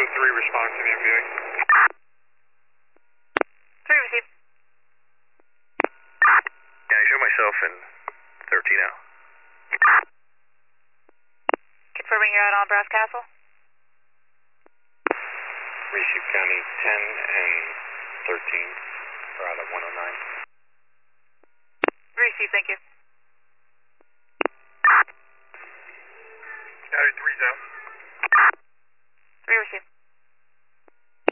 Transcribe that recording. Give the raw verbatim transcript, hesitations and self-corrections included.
three, respond to the M V A. three received. Yeah, I show myself in thirteen now. Confirming you're out on Brass Castle. Receive County ten and thirteen. We're out at one oh nine. Receive, thank you.